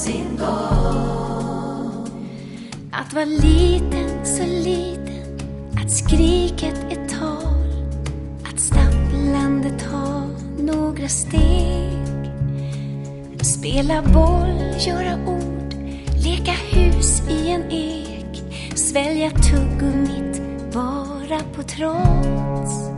sin gång. Att vara liten, så liten, att skriket är tal, att stapplande ta några steg, spela boll, göra ord, leka hus i en ek, svälja tuggummit bara på trots.